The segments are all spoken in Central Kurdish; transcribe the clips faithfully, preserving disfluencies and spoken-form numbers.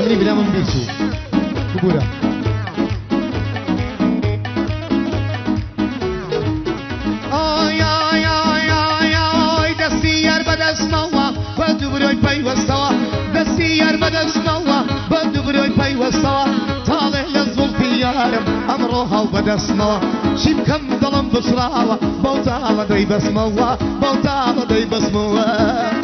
مني بلا من بيسو بقوله آي آي آي آي آي دستي يار بدس موا بدو بروي باي وستوا دستي يار بدس موا بدو بروي باي وستوا طالع للزلفي يارم أمروها وبدس موا شيب كم ظلم بصراوة بوطالة دي بس موا بوطالة دي بس موا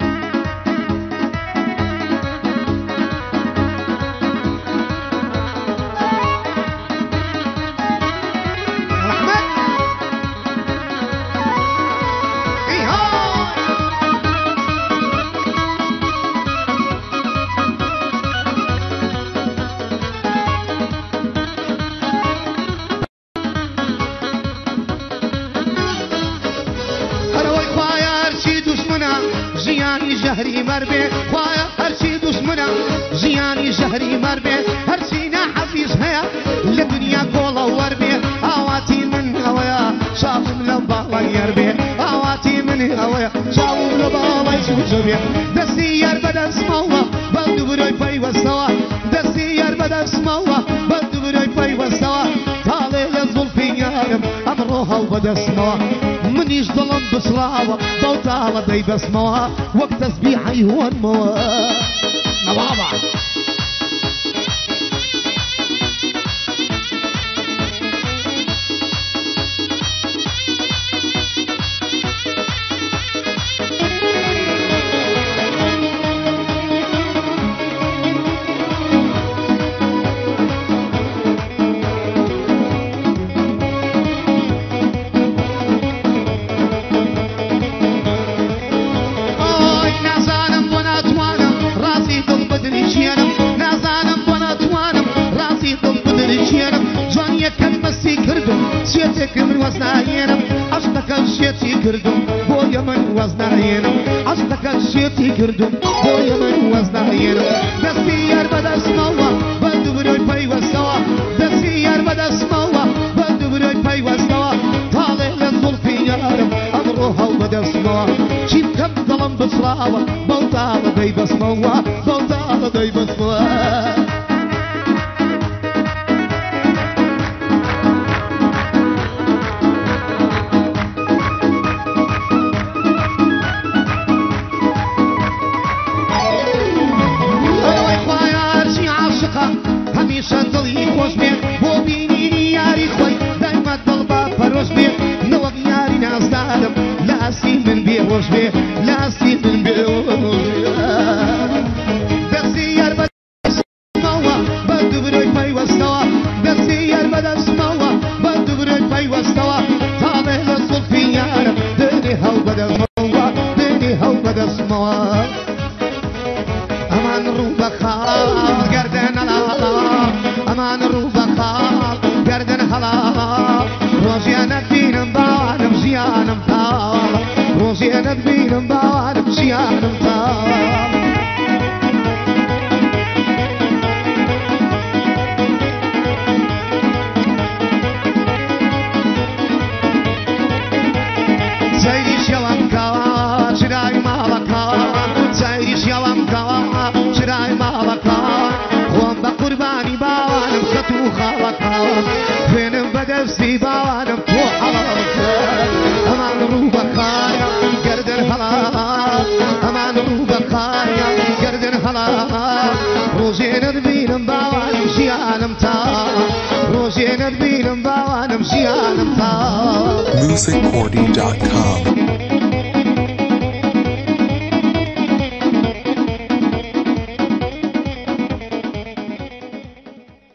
جهري مربي خوايا هرشي دشمنا جياني جهري مربي هرشينا حفيش هيا لدنيا قولا وربي اواتي من هوايا شافم لبالا يربي اواتي من هوايا شافم لبالا يشوجبي دستي يار بدا اسموا بلدو بروي باي وسوا دستي يار بدا اسموا بلدو بروي باي وسوا طالع للزلفي يارم امروها وبدا اسموا منيش ظلم بصلاوة بوطالة دي بسموها وقت تسبيحي هو الموا نبابا شيتك من وزناينم عشتك الشيتي كردم بويا من وزناينم عشتك الشيتي كردم بويا من وزناينم دستي يار بدا اسموا بدو بروي باي وسوا دستي يار بدا اسموا بدو بروي باي وسوا طالع للزلفي يارم امروها وبدا اسموا شيب كم ظلم بصراوة بوطالة دي بسموا بوطالة دي بسموا هميشه دلي خوش بي بو بينيني ياري خوي دايما دلبا فروش بي نوغ ياري ناس دارم لاسي من بيروش بي لاسي من بيروش دستي يار بدا اسموا بدو بروي باي وستوا دستي يار بدا اسموا بدو بروي باي وستوا طالع للزلفي يارم دني هاو بدا اسموا دني هاو بدا اسموا امان روبا خال گردن الالال امان روبا خال گردن حلال روزی ندبینم باوانم زیانم تال روزی ندبینم باوانم زیانم تال زیریش یلم کوا چرای مالکا زیریش یلم کوا چرای مالکا خوام با قربانی باوانم خطو خالکا فینم بدستی باوانم تو حلالکا امان رو بخایا گردن حلال امان رو بخایا گردن حلال روزی ندبینم باوانم زیانم تا روزی ندبینم باوانم زیانم تا music cordy dot com